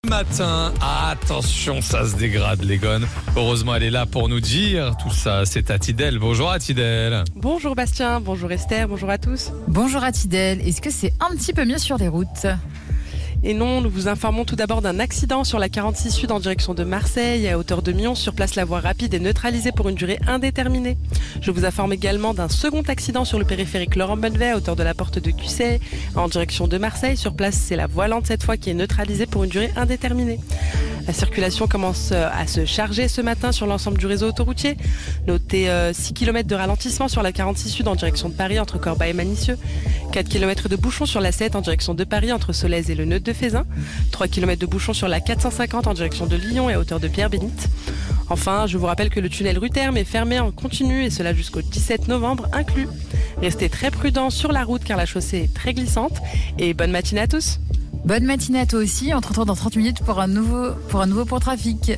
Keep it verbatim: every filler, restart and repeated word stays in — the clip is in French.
Matin, attention, ça se dégrade les gones. Heureusement elle est là pour nous dire tout ça, c'est Atidel. Bonjour Atidel. Bonjour Bastien, bonjour Esther, bonjour à tous. Bonjour Atidel, est-ce que c'est un petit peu mieux sur les routes ? Et non, nous vous informons tout d'abord d'un accident sur la quarante-six Sud en direction de Marseille. À hauteur de Mion, sur place, la voie rapide est neutralisée pour une durée indéterminée. Je vous informe également d'un second accident sur le périphérique Laurent-Bonnevet à hauteur de la porte de Cussey en direction de Marseille. Sur place, c'est la voie lente cette fois qui est neutralisée pour une durée indéterminée. La circulation commence à se charger ce matin sur l'ensemble du réseau autoroutier. Notez euh, six kilomètres de ralentissement sur la quarante-six Sud en direction de Paris entre Corbeil et Manicieux. quatre kilomètres de bouchons sur la sept en direction de Paris entre Solèze et le Neude de Fézin. trois kilomètres de bouchons sur la quatre cent cinquante en direction de Lyon et à hauteur de Pierre-Bénite. Enfin, je vous rappelle que le tunnel rue Terme est fermé en continu et cela jusqu'au dix-sept novembre inclus. Restez très prudents sur la route car la chaussée est très glissante et bonne matinée à tous. Bonne matinée à toi aussi, on te retrouve dans trente minutes pour un nouveau, pour un nouveau point trafic.